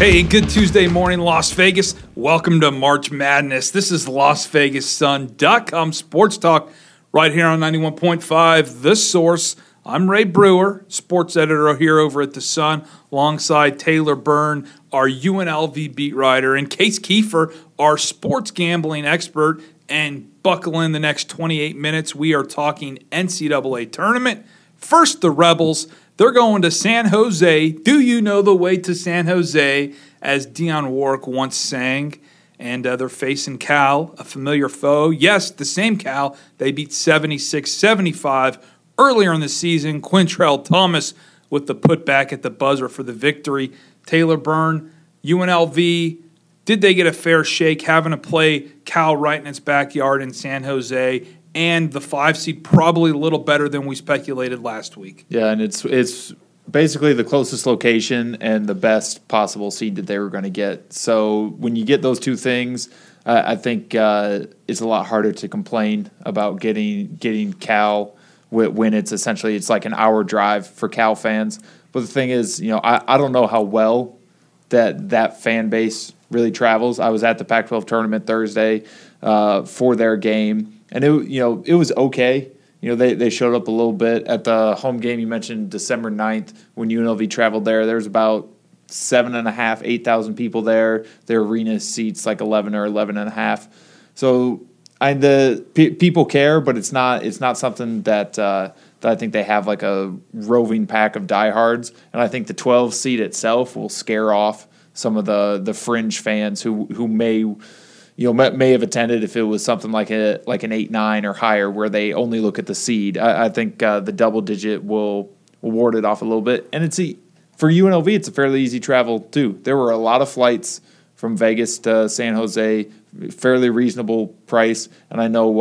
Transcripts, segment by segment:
Hey, good Tuesday morning, Las Vegas. Welcome to March Madness. This is LasVegasSun.com Sports Talk right here on 91.5 The Source. I'm Ray Brewer, sports editor here over at The Sun, alongside Taylor Byrne, our UNLV beat writer, and Case Kiefer, our sports gambling expert. And buckle in the next 28 minutes. We are talking NCAA tournament. First, the Rebels. They're going to San Jose. Do you know the way to San Jose, as Dionne Warwick once sang? And they're facing Cal, a familiar foe. Yes, the same Cal. They beat 76-75 earlier in the season. Quintrell Thomas with the putback at the buzzer for the victory. Taylor Byrne, UNLV, did they get a fair shake having to play Cal right in its backyard in San Jose? And the 5 seed probably a little better than we speculated last week. Yeah, and it's basically the closest location and the best possible seed that they were going to get. So when you get those two things, I think it's a lot harder to complain about getting Cal when it's like an hour drive for Cal fans. But the thing is, I don't know how well that fan base really travels. I was at the Pac-12 tournament Thursday for their game. And it was okay. They showed up a little bit at the home game. You mentioned December 9th when UNLV traveled there. There was about 7,500, 8,000 people there. Their arena seats like 11 or 11,500. So people care, but it's not something that I think they have like a roving pack of diehards. And I think the 12 seat itself will scare off some of the fringe fans who may have attended if it was something like an 8-9 or higher, where they only look at the seed. I think the double digit will ward it off a little bit. And for UNLV, it's a fairly easy travel too. There were a lot of flights from Vegas to San Jose, fairly reasonable price. And I know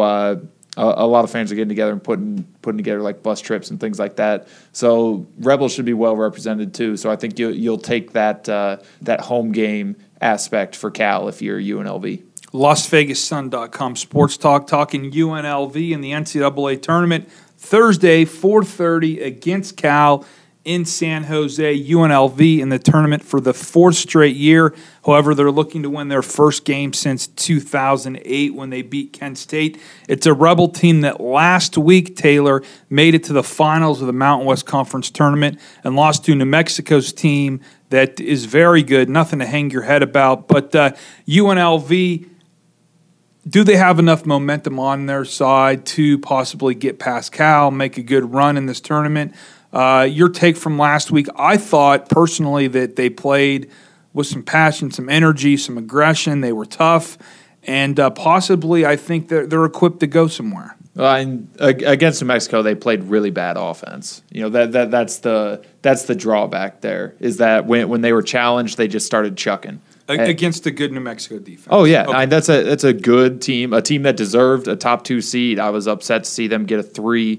a lot of fans are getting together and putting together like bus trips and things like that. So Rebels should be well represented too. So I think you'll take that home game aspect for Cal if you're UNLV. LasVegasSun.com Sports Talk, talking UNLV in the NCAA tournament. Thursday, 4:30 against Cal in San Jose. UNLV in the tournament for the fourth straight year. However, they're looking to win their first game since 2008 when they beat Kent State. It's a Rebel team that last week, Taylor, made it to the finals of the Mountain West Conference tournament and lost to New Mexico's team that is very good. Nothing to hang your head about. But UNLV, do they have enough momentum on their side to possibly get past Cal, make a good run in this tournament? Your take from last week, I thought personally that they played with some passion, some energy, some aggression. They were tough, and possibly I think they're equipped to go somewhere. Against New Mexico, they played really bad offense. That's the drawback there, is that when they were challenged, they just started chucking. Against a good New Mexico defense. Oh, yeah. Okay. That's a good team, a team that deserved a top 2 seed. I was upset to see them get a 3,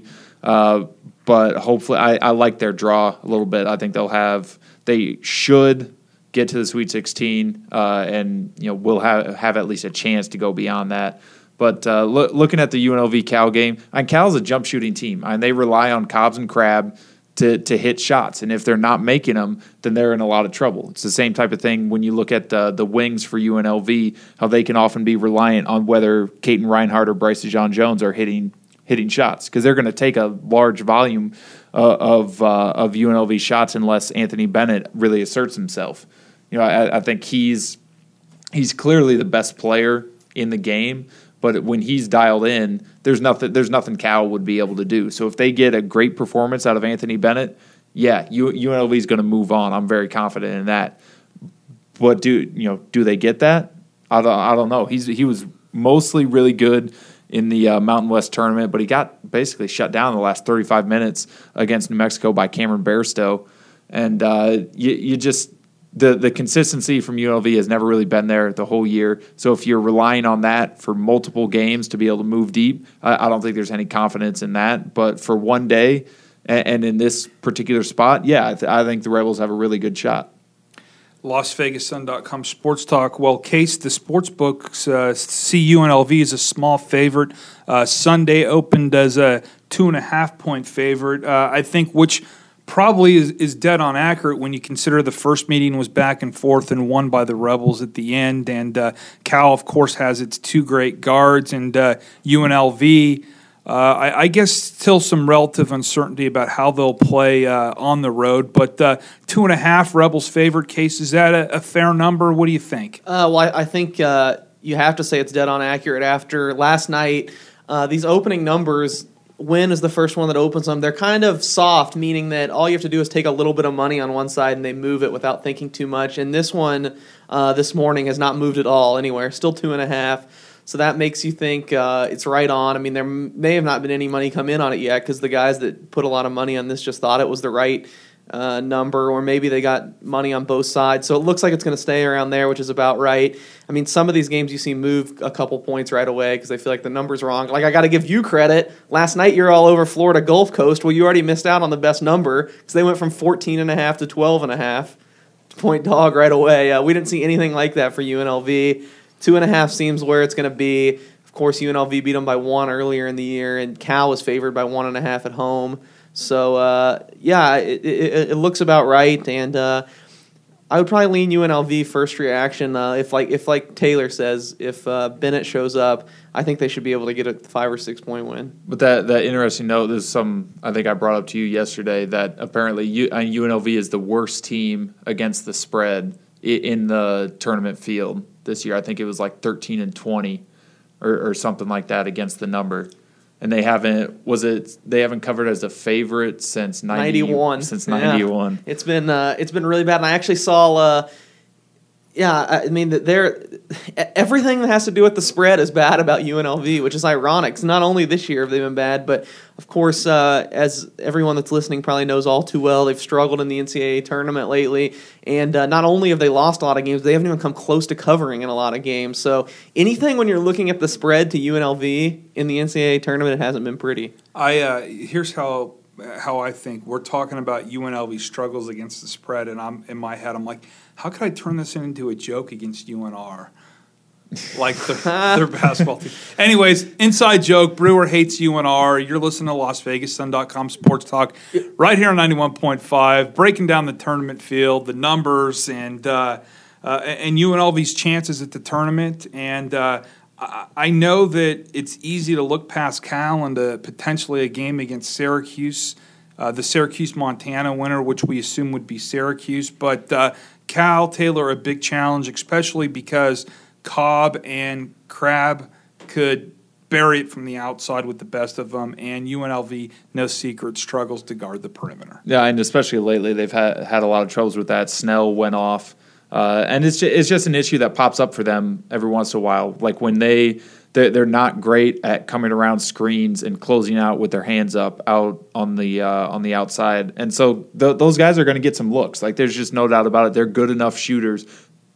but hopefully I like their draw a little bit. I think they should get to the Sweet 16, and we'll have at least a chance to go beyond that. But looking at the UNLV Cal game, Cal's a jump shooting team, and they rely on Cobbs and Crabbe to hit shots, and if they're not making them, then they're in a lot of trouble. It's the same type of thing when you look at the wings for UNLV, how they can often be reliant on whether Caton Reinhardt or Bryce Dejean-Jones are hitting shots, because they're going to take a large volume of UNLV shots unless Anthony Bennett really asserts himself. I think he's clearly the best player in the game, but when he's dialed in, there's nothing Cal would be able to do. So if they get a great performance out of Anthony Bennett, yeah, UNLV is going to move on. I'm very confident in that. But do they get that? I don't know. He was mostly really good in the Mountain West tournament, but he got basically shut down in the last 35 minutes against New Mexico by Cameron Bairstow. And the consistency from UNLV has never really been there the whole year. So if you're relying on that for multiple games to be able to move deep, I don't think there's any confidence in that. But for one day and in this particular spot, yeah, I think the Rebels have a really good shot. LasVegasSun.com Sports Talk. Well, Case, the sports books see UNLV as a small favorite. Sunday opened as a 2.5-point favorite. I think which probably is dead on accurate when you consider the first meeting was back and forth and won by the Rebels at the end. And Cal, of course, has its two great guards, and UNLV. I guess still some relative uncertainty about how they'll play on the road, but 2.5 Rebels favored. Case, is that a fair number? What do you think? Well, I think you have to say it's dead on accurate. After last night, these opening numbers, Win is the first one that opens them. They're kind of soft, meaning that all you have to do is take a little bit of money on one side and they move it without thinking too much. And this one this morning has not moved at all anywhere, still 2.5. So that makes you think it's right on. I mean, there may have not been any money come in on it yet because the guys that put a lot of money on this just thought it was the right number, or maybe they got money on both sides. So it looks like it's going to stay around there, which is about right. I mean, some of these games you see move a couple points right away because they feel like the number's wrong. Like, I got to give you credit. Last night you're all over Florida Gulf Coast. Well, you already missed out on the best number because they went from 14.5 to 12.5 point dog right away. We didn't see anything like that for UNLV. 2.5 seems where it's going to be. Of course, UNLV beat them by 1 earlier in the year, and Cal was favored by 1.5 at home. So, it looks about right, and I would probably lean UNLV first reaction. If like Taylor says, if Bennett shows up, I think they should be able to get a 5 or 6 point win. But that interesting note, there's some I think I brought up to you yesterday that apparently UNLV is the worst team against the spread in the tournament field this year. I think it was like 13-20 or something like that against the number. And they haven't covered as a favorite since 91. Since 91. Yeah. It's been really bad. And I actually saw I mean, everything that has to do with the spread is bad about UNLV, which is ironic. Not only this year have they been bad, but of course, as everyone that's listening probably knows all too well, they've struggled in the NCAA tournament lately. And not only have they lost a lot of games, they haven't even come close to covering in a lot of games. So anything when you're looking at the spread to UNLV in the NCAA tournament, it hasn't been pretty. Here's how I think. We're talking about UNLV struggles against the spread, and I'm in my head, I'm like, how could I turn this into a joke against UNR? Like their basketball team. Anyways, inside joke, Brewer hates UNR. You're listening to LasVegasSun.com Sports Talk right here on 91.5, breaking down the tournament field, the numbers, and UNLV's chances at the tournament. And I know that it's easy to look past Cal into potentially a game against Syracuse, the Syracuse-Montana winner, which we assume would be Syracuse. But Cal, Taylor, a big challenge, especially because Cobb and Crabbe could bury it from the outside with the best of them, and UNLV, no secret, struggles to guard the perimeter. Yeah, and especially lately they've had a lot of troubles with that. Snell went off. And it's just an issue that pops up for them every once in a while. Like when they're not great at coming around screens and closing out with their hands up out on the outside. And so those guys are going to get some looks. Like there's just no doubt about it. They're good enough shooters,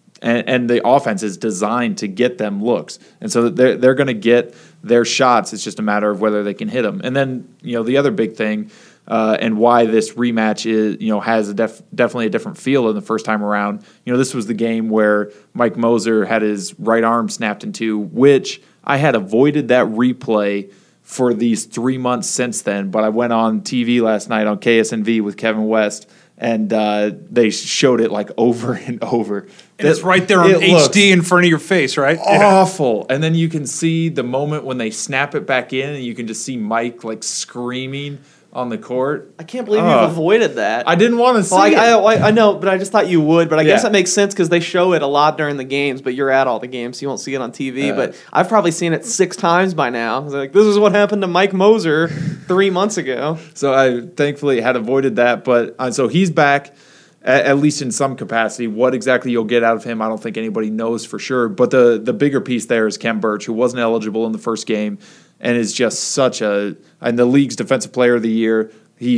and the offense is designed to get them looks. And so they're going to get their shots. It's just a matter of whether they can hit them. And then the other big thing. And why this rematch has definitely a different feel than the first time around. This was the game where Mike Moser had his right arm snapped in two, which I had avoided that replay for these 3 months since then. But I went on TV last night on KSNV with Kevin West, and they showed it like over and over. And it's right there on HD in front of your face, right? Awful. And then you can see the moment when they snap it back in, and you can just see Mike like screaming on the court. I can't believe you've avoided that. I didn't want to see it. I know, but I just thought you would. But I guess that makes sense because they show it a lot during the games, but you're at all the games, so you won't see it on TV. But I've probably seen it 6 times by now. Like, this is what happened to Mike Moser 3 months ago. So I thankfully had avoided that. But so he's back, at least in some capacity. What exactly you'll get out of him, I don't think anybody knows for sure. But the bigger piece there is Khem Birch, who wasn't eligible in the first game, and is just and the league's defensive player of the year.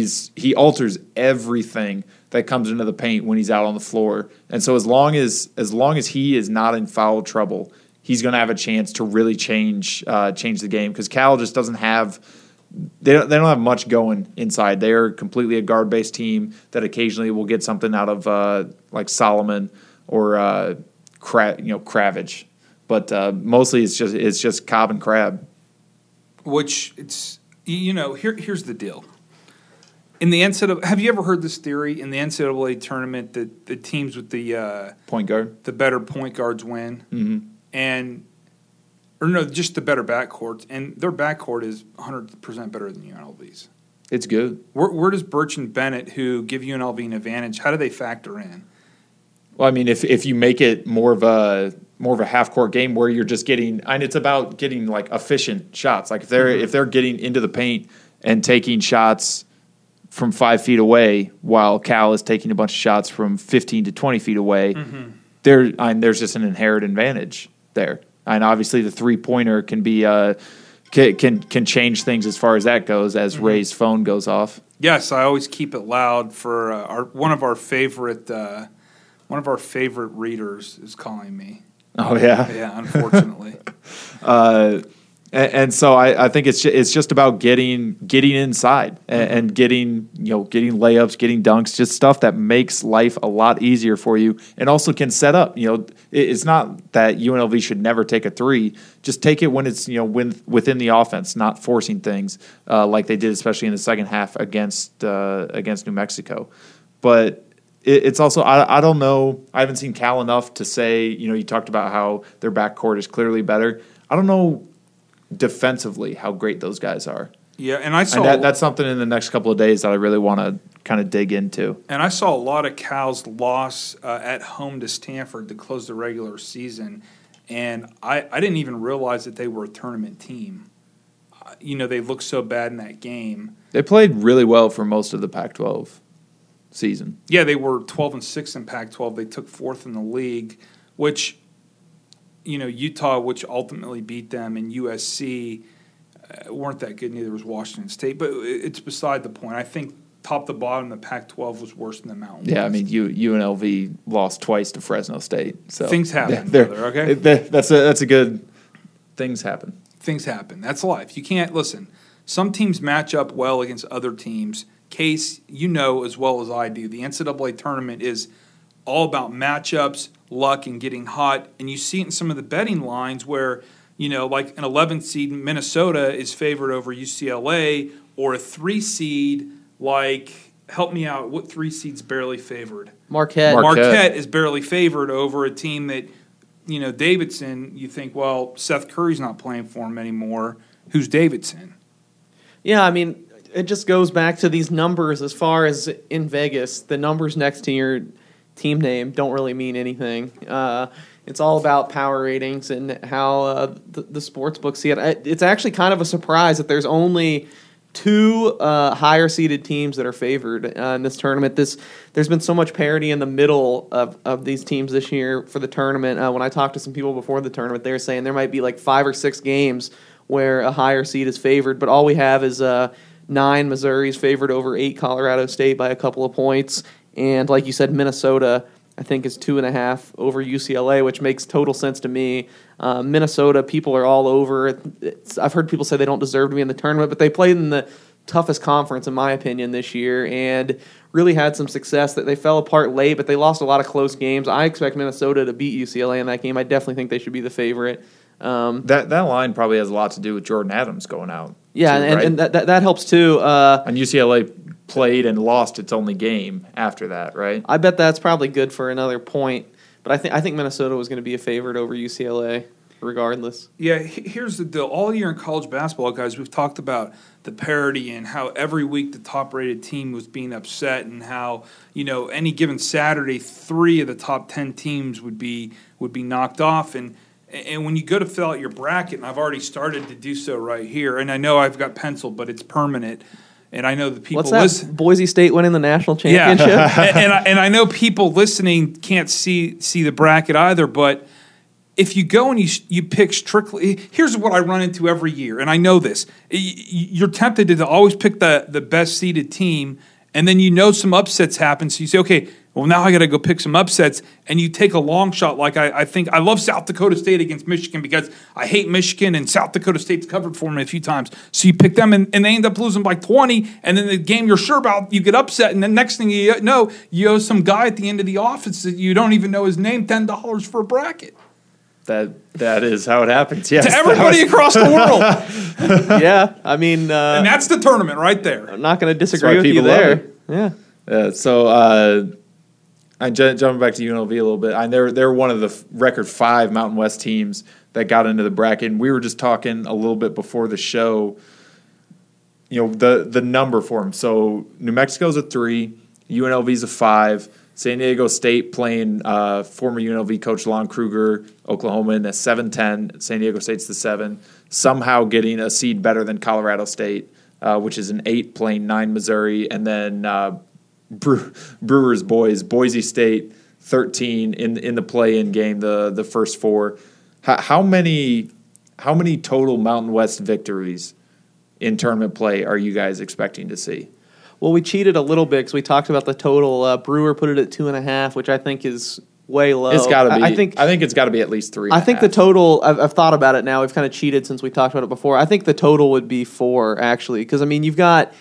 He alters everything that comes into the paint when he's out on the floor. And so as long as he is not in foul trouble, he's going to have a chance to really change the game, because Cal just doesn't have they don't have much going inside. They are completely a guard-based team that occasionally will get something out of like Solomon or Kravitz. But mostly it's just Cobb and Crabbe. Which here's the deal. In the NCAA, have you ever heard this theory? In the NCAA tournament, that the teams with the point guard, the better point guards win, just the better backcourts, and their backcourt is 100% better than UNLV's. It's good. Where does Birch and Bennett, who give UNLV an advantage, how do they factor in? Well, I mean, if you make it more of a half court game where you're just getting, and it's about getting like efficient shots. Like if they're getting into the paint and taking shots from 5 feet away, while Cal is taking a bunch of shots from 15 to 20 feet away, there's just an inherent advantage there. And obviously, the 3-pointer can be can change things as far as that goes. As Ray's phone goes off. Yes, I always keep it loud for one of our favorite readers is calling me. Oh yeah, yeah. Unfortunately. And so I think it's just about getting inside and getting layups, getting dunks, just stuff that makes life a lot easier for you, and also can set up. It's not that UNLV should never take a three. Just take it when it's within the offense, not forcing things like they did, especially in the second half against New Mexico. But it's also I don't know. I haven't seen Cal enough to say. You talked about how their backcourt is clearly better. I don't know defensively how great those guys are. Yeah, and I saw that's something in the next couple of days that I really want to kind of dig into. And I saw a lot of Cal's loss at home to Stanford to close the regular season, and I didn't even realize that they were a tournament team. They looked so bad in that game. They played really well for most of the Pac-12 season. Yeah, they were 12-6 in Pac-12. They took 4th in the league, which Utah, which ultimately beat them, and USC weren't that good. Neither was Washington State. But it's beside the point. I think top to bottom, the Pac-12 was worse than the Mountain West. Yeah, I mean, UNLV lost twice to Fresno State. So things happen, brother, okay? That's a good – things happen. Things happen. That's life. You can't – listen, some teams match up well against other teams. Case, as well as I do, the NCAA tournament is all about matchups, luck, and getting hot. And you see it in some of the betting lines where, like an 11th seed Minnesota is favored over UCLA, or a 3 seed help me out, what 3 seed's barely favored? Marquette is barely favored over a team that, Davidson, you think, well, Seth Curry's not playing for him anymore. Who's Davidson? Yeah, I mean, it just goes back to these numbers as far as in Vegas. The numbers next to your team name don't really mean anything. It's all about power ratings and how the sports books see it. It's actually kind of a surprise that there's only 2 higher seeded teams that are favored in this tournament. There's been so much parity in the middle of these teams this year for the tournament. When I talked to some people before the tournament, they were saying there might be like 5 or 6 games where a higher seed is favored, but all we have is 9 Missouri's favored over 8 Colorado State by a couple of points. And like you said, Minnesota, I think, is 2.5 over UCLA, which makes total sense to me. Minnesota, people are all over. I've heard people say they don't deserve to be in the tournament, but they played in the toughest conference, in my opinion, this year, and really had some success. That they fell apart late, but they lost a lot of close games. I expect Minnesota to beat UCLA in that game. I definitely think they should be the favorite. That line probably has a lot to do with Jordan Adams going out. Yeah, too, and that helps too. And UCLA played and lost its only game after that, right? I bet that's probably good for another point. But I think Minnesota was going to be a favorite over UCLA regardless. Yeah, here's the deal. All year in college basketball, guys, we've talked about the parity and how every week the top-rated team was being upset, and how, any given Saturday 3 of the top 10 teams would be knocked off. And when you go to fill out your bracket, and I've already started to do so right here, and I know I've got pencil, but it's permanent. And I know the people listen. Boise State winning the national championship. Yeah. and I know people listening can't see the bracket either. But if you go and you pick strictly, here's what I run into every year, and I know this: you're tempted to always pick the best seeded team, and then some upsets happen. So you say, okay, well, now I got to go pick some upsets, and you take a long shot. Like I think I love South Dakota State against Michigan because I hate Michigan, and South Dakota State's covered for me a few times. So you pick them, and they end up losing by 20, and then the game you're sure about, you get upset, and the next thing you know, you owe some guy at the end of the office that you don't even know his name $10 for a bracket. That is how it happens. Yes, To everybody across the world. Yeah, I mean, And that's the tournament right there. I'm not going to That's why disagree with you people love there. it. Yeah. So jumping back to UNLV a little bit. They're one of the record 5 Mountain West teams that got into the bracket. And we were just talking a little bit before the show. You know, the number for them. So New Mexico's a 3, UNLV's a 5. San Diego State playing former UNLV coach Lon Kruger, Oklahoman, a 7-10. San Diego State's the 7. Somehow getting a seed better than Colorado State, which is an 8, playing 9 Missouri. And then Brewers boys, Boise State, 13 in the play-in game, the first 4. How many total Mountain West victories in tournament play are you guys expecting to see? Well, we cheated a little bit because we talked about the total. Brewer put it at 2.5, which I think is way low. It's got to be. I think it's got to be at least 3. I think the total. I've thought about it now. We've kind of cheated since we talked about it before. I think the total would be 4 actually, because I mean you've got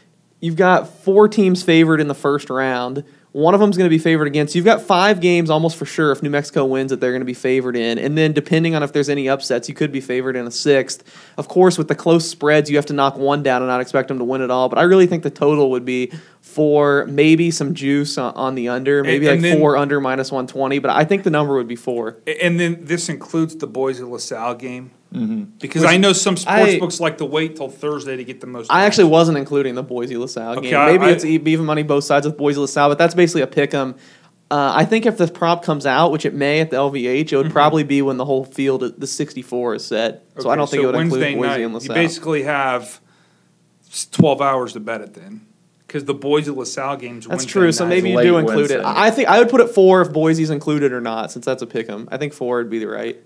4 teams favored in the first round. One of them is going to be favored against. You've got 5 games almost for sure if New Mexico wins that they're going to be favored in. And then depending on if there's any upsets, you could be favored in a 6th. Of course, with the close spreads, you have to knock one down and not expect them to win it all. But I really think the total would be 4, maybe some juice on the under, maybe and then, 4 under minus 120. But I think the number would be 4. And then this includes the Boise LaSalle game. Mm-hmm. Because I know some sports books like to wait till Thursday to get the most. I actually wasn't including the Boise LaSalle game. Maybe it's even money both sides with Boise LaSalle, but that's basically a pick 'em. I think if the prop comes out, which it may at the LVH, it would probably be when the whole field, the 64 is set. So I don't think it would Wednesday include Boise night, and LaSalle. You basically have 12 hours to bet it then. Because the Boise LaSalle game's That's Wednesday true. So night. maybe you late do include Wednesday. it. I think I would put it 4 if Boise's included or not, since that's a pick 'em. I think 4 would be the right.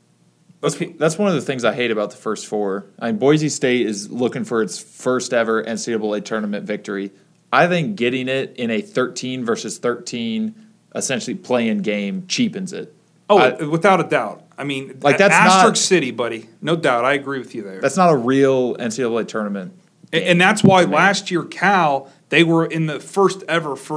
That's one of the things I hate about the first 4. I mean, Boise State is looking for its first ever NCAA tournament victory. I think getting it in a 13 versus 13 essentially play-in game cheapens it. Without a doubt. I mean, Like, that's Asterisk not- City, buddy. No doubt. I agree with you there. That's not a real NCAA tournament. And that's why last year Cal, they were in the first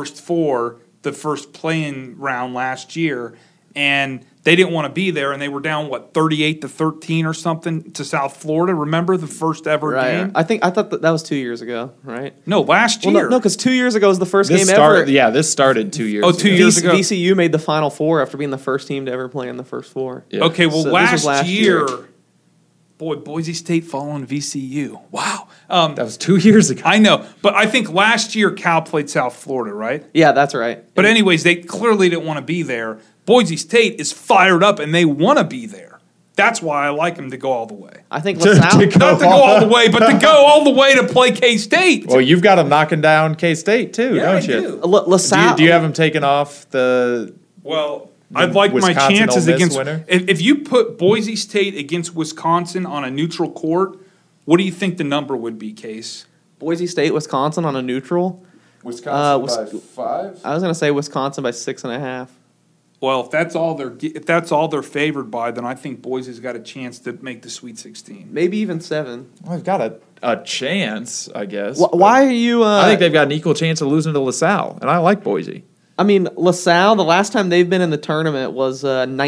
4, the first play-in round last year, and they didn't want to be there, and they were down 38-13 or something to South Florida. Remember the first ever game? I thought that was 2 years ago, right? No, last year. Well, no, because 2 years ago was the first This game started, ever. yeah, this started 2 years. Oh, 2 ago. years ago. VCU made the Final Four after being the first team to ever play in the first 4. Yeah. Okay, well, So this was last last year, year. boy, Boise State following VCU. Wow. That was 2 years ago. I know, but I think last year Cal played South Florida, right? Yeah, that's right. But anyways, they clearly didn't want to be there. Boise State is fired up, and they want to be there. That's why I like them to go all the way. I think To LaSalle. go Not to go all the way, but to go all the way to play K-State. Well, you've got them knocking down K-State too, Yeah, don't I you? do. LaSalle. Do you have them taken off the? Well, I'd like my Wisconsin chances Ole Miss against. winner? If you put Boise State against Wisconsin on a neutral court, what do you think the number would be, Case? Boise State, Wisconsin on a neutral. Wisconsin by 5. I was going to say Wisconsin by 6.5. Well, if that's all they're favored by, then I think Boise's got a chance to make the Sweet 16. Maybe even 7. Well, they've got a chance, I guess. Why are you? I think they've got an equal chance of losing to LaSalle, and I like Boise. I mean, LaSalle, the last time they've been in the tournament was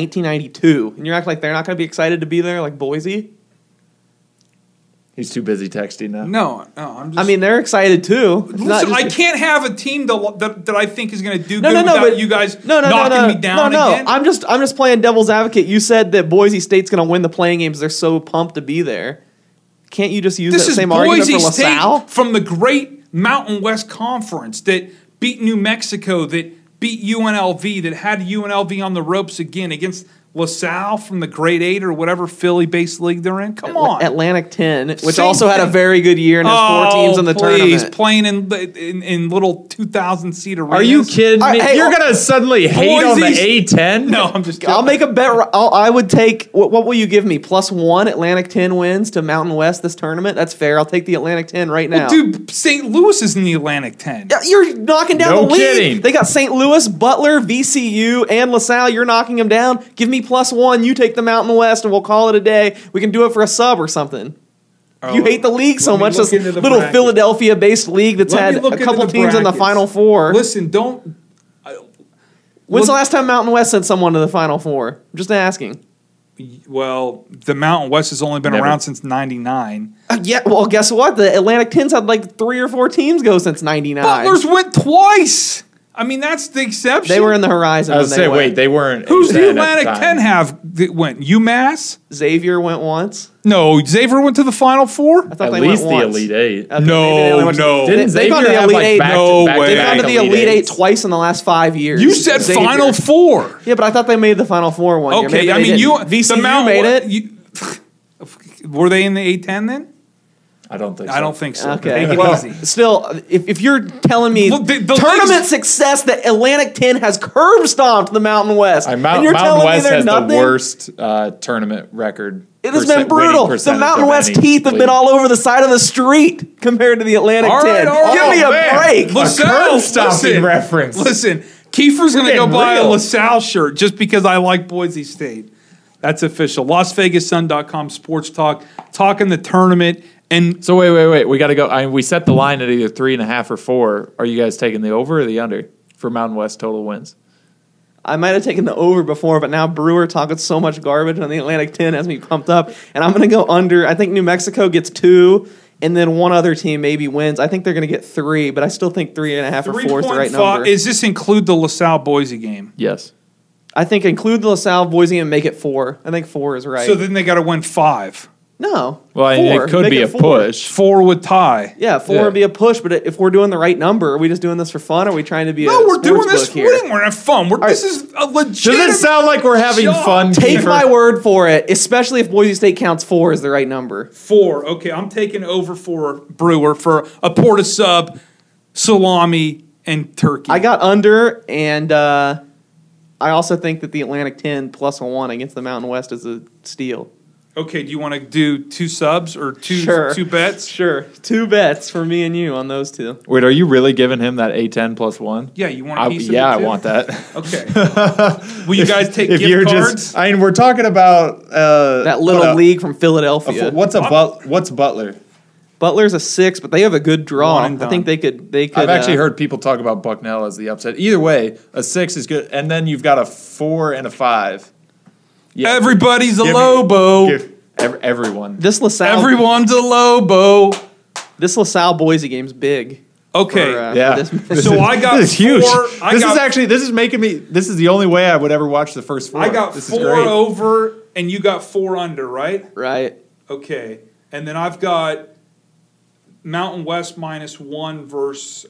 1992. And you're acting like they're not going to be excited to be there like Boise? He's too busy texting now. No, I'm just. I mean, they're excited too. It's not Listen, just- I can't have a team that I think is going to do No, good no, no, without but you guys no, knocking me down no. again. I'm just playing devil's advocate. You said that Boise State's going to win the playing games. They're so pumped to be there. Can't you just use This that is same argument Boise for LaSalle? State from the great Mountain West Conference that beat New Mexico, that beat UNLV, that had UNLV on the ropes again against LaSalle from the grade 8 or whatever Philly-based league they're in. Come on. Atlantic 10, which Same also had a thing. very good year and has 4 teams in the tournament. Playing in little 2,000-seat arenas. Are you kidding me? Hey, You're going to suddenly hate on the Boise's- A10? No, I'm just kidding. I'll make a bet. I would take. What will you give me? +1 Atlantic 10 wins to Mountain West this tournament. That's fair. I'll take the Atlantic 10 right now. Dude, St. Louis is in the Atlantic 10. Yeah, you're knocking down No the league. kidding. They got St. Louis, Butler, VCU, and LaSalle. You're knocking them down. Give me +1. You take the Mountain West, and we'll call it a day. We can do it for a sub or something. You hate the league so Let me much. look This into the little bracket. Philadelphia-based league that's Let me had look a into couple the teams in the brackets. Final Four. Listen, don't. When's the look- last time Mountain West sent someone to the Final Four? I'm just asking. Well, the Mountain West has only been Never. around since '99. Yeah, well, guess what? The Atlantic 10's had like 3 or 4 teams go since '99. Butler's went twice. I mean, that's the exception. They were in the horizon. I when was they saying, went. wait, they weren't. Who's the A10 at Atlantic time. 10 have that went? UMass? Xavier went once. No, Xavier went to the Final Four. I thought At they least the went once. Elite Eight. Okay, No, maybe they only went to- no. Didn't They've gone to Xavier the have Elite like Eight. back No to back way. to They've back gone to the Elite Eight Eights? twice in the last 5 years. You said Xavier. Final Four. Yeah, but I thought they made the Final Four one year. Okay, Maybe I they mean, didn't. VCU the Mountain made West- it. Were they in the A10 then? I don't think so. I don't think so. Okay. Take it Well, easy. still, if you're telling me Well, the tournament league's- success, the Atlantic 10 has curb stomped the Mountain West, and you're Mountain telling West me they're has nothing. the worst tournament record. It has been brutal. The Mountain West teeth have been all. all over the side of the street compared to the Atlantic All right, 10. all right. Give me a Oh, man. break. LaSalle, curb-stomping reference. Listen, Kiefer's going to go getting buy a real. LaSalle shirt just because I like Boise State. That's official. LasVegasSun.com Sports Talk, talking the tournament. And So wait. We got to go. I mean, we set the line at either 3.5 or 4. Are you guys taking the over or the under for Mountain West total wins? I might have taken the over before, but now Brewer talking so much garbage on the Atlantic 10 has me pumped up, and I'm going to go under. I think New Mexico gets 2, and then one other team maybe wins. I think they're going to get 3, but I still think 3.5 or 4 is the right 3.5. number. Does this include the LaSalle Boise game? Yes. I think include the LaSalle, Boise, and make it 4. I think 4 is right. So then they got to win 5. No. Well, I mean, 4. it could Make be a 4. push. 4 would tie. Yeah, 4 Yeah. would be a push, but if we're doing the right number, are we just doing this for fun? Or are we trying to be No, a we're doing sports this. book here? We're having fun. This is a legit. Does it sound like we're having Job. fun? Take Kiefer? my word for it, especially if Boise State counts 4 as the right number. 4. Okay, I'm taking over for Brewer for a porta sub, salami, and turkey. I got under, and I also think that the Atlantic 10 plus a 1 against the Mountain West is a steal. Okay, do you want to do 2 subs or two Sure. 2 bets? Sure. 2 bets for me and you on those 2. Wait, are you really giving him that A10 plus 1? Yeah, you want a piece of it Yeah, I too? want that. Okay. Will you guys take if gift you're cards? just, I mean, we're talking about That little league from Philadelphia. What's Butler? Butler's a 6, but they have a good draw. One and I think done. they could. I've actually heard people talk about Bucknell as the upset. Either way, a 6 is good, and then you've got a 4 and a 5. Yeah, Everybody's a give me- Lobo. everyone. this LaSalle. Everyone's a Lobo. This LaSalle Boise game's big. Okay. For, Yeah. for this- So I got This is huge. 4. This is making me. This is the only way I would ever watch the first 4. I got this 4 is great. over, and you got 4 under, right? right. Okay. And then I've got Mountain West -1 versus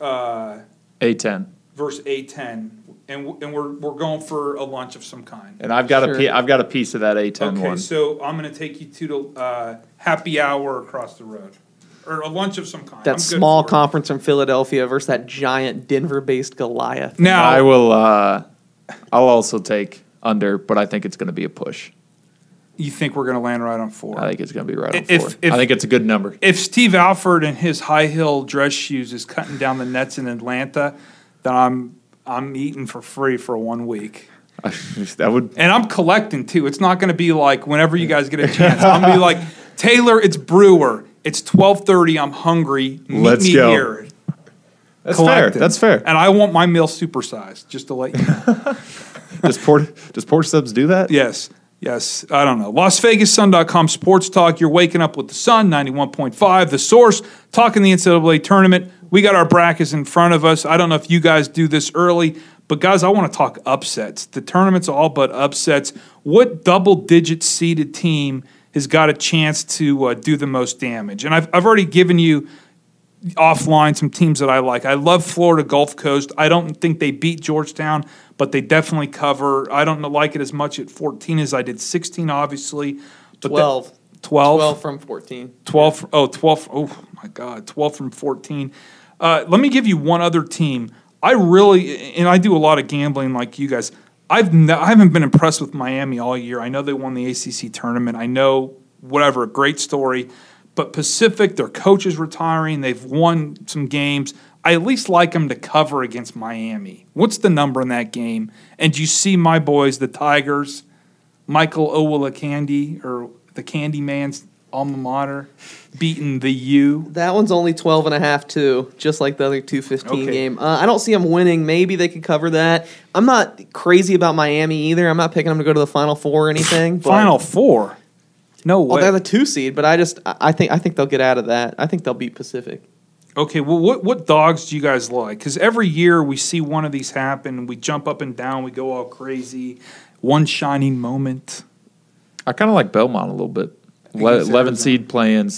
A10, versus A10, and we're going for a lunch of some kind. and I've got Sure. I've got a piece of that A10 Okay, one. so I'm going to take you to the happy hour across the road, or a lunch of some kind. I'm That good small for it. conference from Philadelphia versus that giant Denver-based Goliath. Now I will. I'll also take under, but I think it's going to be a push. you think we're going to land right on 4? I think it's going to be right on If- 4. if- I think it's a good number. If Steve Alford and his high heel dress shoes is cutting down the nets in Atlanta, then I'm eating for free for 1 week. That would. And I'm collecting too. It's not going to be like whenever you guys get a chance. I'm going to be like, Taylor, it's Brewer. It's 12:30. I'm hungry. Meet Let's me go. here. That's Collecting. fair. That's fair. And I want my meal supersized, just to let you know. Does Port Subs do that? Yes. Yes. I don't know. LasVegasSun.com Sports Talk. You're waking up with the Sun, 91.5. The Source, talking the NCAA tournament. We got our brackets in front of us. I don't know if you guys do this early, but guys, I want to talk upsets. The tournament's all but upsets. What double-digit seeded team has got a chance to do the most damage? And I've already given you offline some teams that I like. I love Florida Gulf Coast. I don't think they beat Georgetown, but they definitely cover. I don't like it as much at 14 as I did 16, obviously. But 12. 12 from 14. 12. Oh, 12. Oh, my God. 12 from 14. Let me give you one other team. I really, and I do a lot of gambling like you guys. I haven't been impressed with Miami all year. I know they won the ACC tournament. I know, whatever, great story. But Pacific, their coach is retiring. They've won some games. I at least like them to cover against Miami. What's the number in that game? And do you see my boys, the Tigers, Michael Owolakandi, or the Candy Man, alma mater, beating the U. That one's only 12.5 too, just like the other 215 Okay. game. I don't see them winning. Maybe they could cover that. I'm not crazy about Miami either. I'm not picking them to go to the Final Four or anything. But, Final Four? No way. well, they're the 2 seed, but I think they'll get out of that. I think they'll beat Pacific. Okay, well, what dogs do you guys like? Because every year we see one of these happen. We jump up and down. We go all crazy. One shining moment. I kind of like Belmont a little bit. Against 11 Arizona. seed playing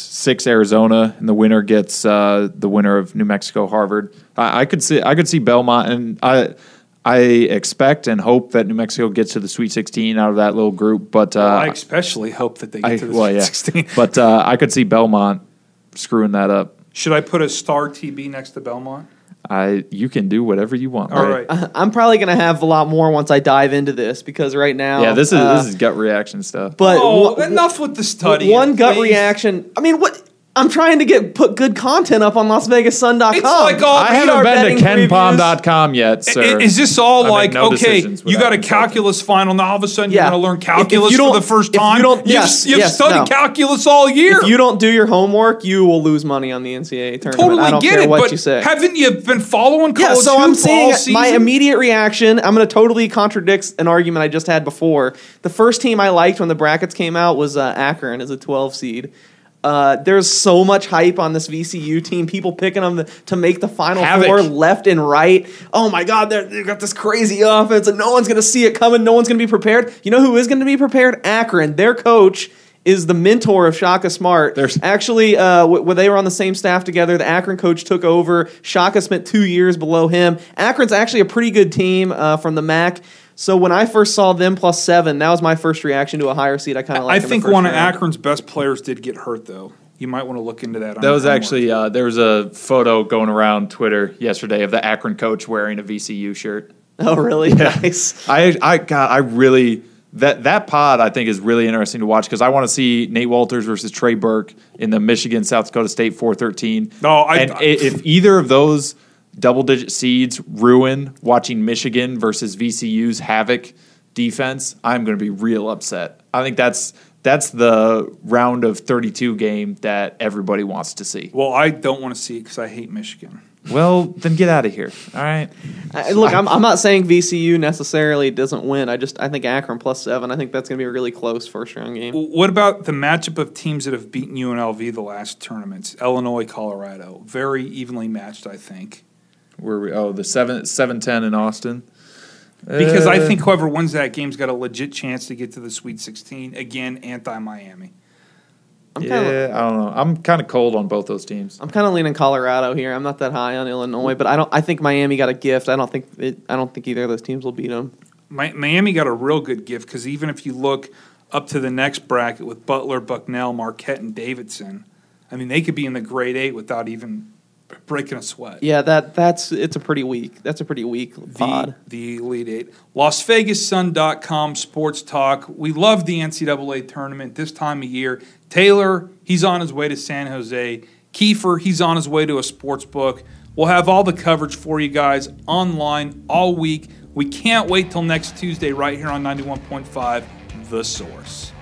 6 Arizona, and the winner gets the winner of New Mexico Harvard. I could see Belmont, and I expect and hope that New Mexico gets to the Sweet 16 out of that little group. But I especially hope that they get to the Sweet 16. But I could see Belmont screwing that up. Should I put a star TB next to Belmont? You can do whatever you want. All Ray. right. I'm probably going to have a lot more once I dive into this because right now. Yeah, this is gut reaction stuff. But Oh, enough with the study. One gut reaction. I mean, what? I'm trying to put good content up on LasVegasSun.com. It's like all- I Read our haven't been to betting KenPom.com yet, sir. Is this all I make like, no okay, decisions you without got a consulting. calculus final, now all of a sudden Yeah. you're going to learn If calculus you for don't- the first if you time? don't- You've yes, yes, studied no. calculus all year. If you don't do your homework, you will lose money on the NCAA tournament. Totally I don't get care it, what but you say. haven't you been following college Yeah, so I'm hoops all saying season? my immediate reaction, I'm going to totally contradict an argument I just had before. The first team I liked when the brackets came out was Akron as a 12 seed. There's so much hype on this VCU team. People picking them to make the Final Havoc. Four left and right. Oh my God, they've got this crazy offense, and no one's going to see it coming. No one's going to be prepared. You know who is going to be prepared? Akron. Their coach is the mentor of Shaka Smart. Actually, when they were on the same staff together, the Akron coach took over. Shaka spent 2 years below him. Akron's actually a pretty good team from the MAC. So when I first saw them +7, that was my first reaction to a higher seed. I kind of I like. think one of Akron's best players did get hurt, though. You might want to look into that. That was actually there was a photo going around Twitter yesterday of the Akron coach wearing a VCU shirt. Oh, really? Nice. I really that pod I think is really interesting to watch because I want to see Nate Walters versus Trey Burke in the Michigan South Dakota State 413. No, if either of those double-digit seeds ruin watching Michigan versus VCU's Havoc defense, I'm going to be real upset. I think that's the round of 32 game that everybody wants to see. Well, I don't want to see it because I hate Michigan. Well, then get out of here. All right. Look, I'm not saying VCU necessarily doesn't win. I think Akron +7. I think that's going to be a really close first round game. What about the matchup of teams that have beaten UNLV the last tournaments? Illinois, Colorado. Very evenly matched, I think. Where we? Oh, the 7-10 in Austin. Because I think whoever wins that game's got a legit chance to get to the Sweet 16. Again, anti-Miami. I don't know. I'm kind of cold on both those teams. I'm kind of leaning Colorado here. I'm not that high on Illinois, but I think Miami got a gift. I don't think either of those teams will beat them. Miami got a real good gift because even if you look up to the next bracket with Butler, Bucknell, Marquette, and Davidson, I mean, they could be in the grade 8 without even breaking a sweat. Yeah, that's a pretty weak pod. The Elite Eight. LasVegasSun.com sports talk. We love the NCAA tournament this time of year. Taylor, he's on his way to San Jose. Kiefer, he's on his way to a sports book. We'll have all the coverage for you guys online all week. We can't wait till next Tuesday right here on 91.5 The Source.